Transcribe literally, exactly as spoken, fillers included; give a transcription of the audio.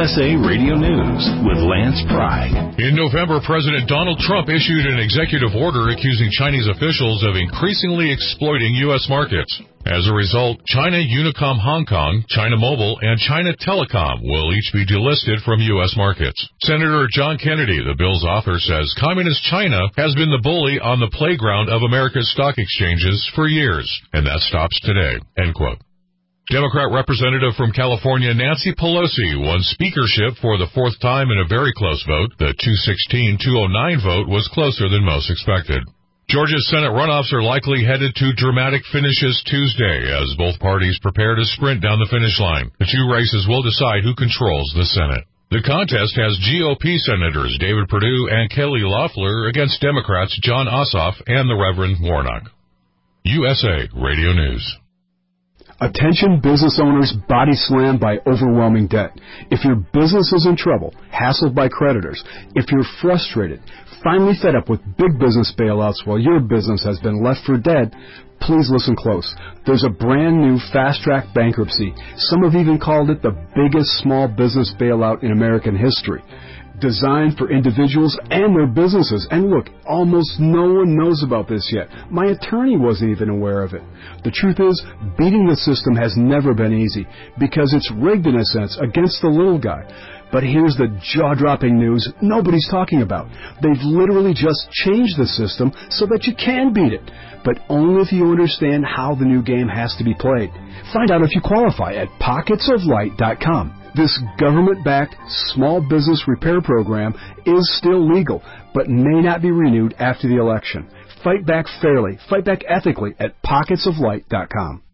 S A Radio News with Lance Pry. In November, President Donald Trump issued an executive order accusing Chinese officials of increasingly exploiting U S markets. As a result, China Unicom Hong Kong, China Mobile, and China Telecom will each be delisted from U S markets. Senator John Kennedy, the bill's author, says Communist China has been the bully on the playground of America's stock exchanges for years, and that stops today. End quote. Democrat Representative from California Nancy Pelosi won speakership for the fourth time in a very close vote. The two sixteen to two oh nine vote was closer than most expected. Georgia's Senate runoffs are likely headed to dramatic finishes Tuesday as both parties prepare to sprint down the finish line. The two races will decide who controls the Senate. The contest has G O P Senators David Perdue and Kelly Loeffler against Democrats John Ossoff and the Reverend Warnock. U S A Radio News. Attention business owners body slammed by overwhelming debt. If your business is in trouble, hassled by creditors, if you're frustrated, finally fed up with big business bailouts while your business has been left for dead, please listen close. There's a brand new fast-track bankruptcy. Some have even called it the biggest small business bailout in American history. Designed for individuals and their businesses. And look, almost no one knows about this yet. My attorney wasn't even aware of it. The truth is, beating the system has never been easy because it's rigged in a sense against the little guy. But here's the jaw-dropping news nobody's talking about. They've literally just changed the system so that you can beat it, but only if you understand how the new game has to be played. Find out if you qualify at pockets of light dot com. This government-backed small business repair program is still legal, but may not be renewed after the election. Fight back fairly, fight back ethically at pockets of light dot com.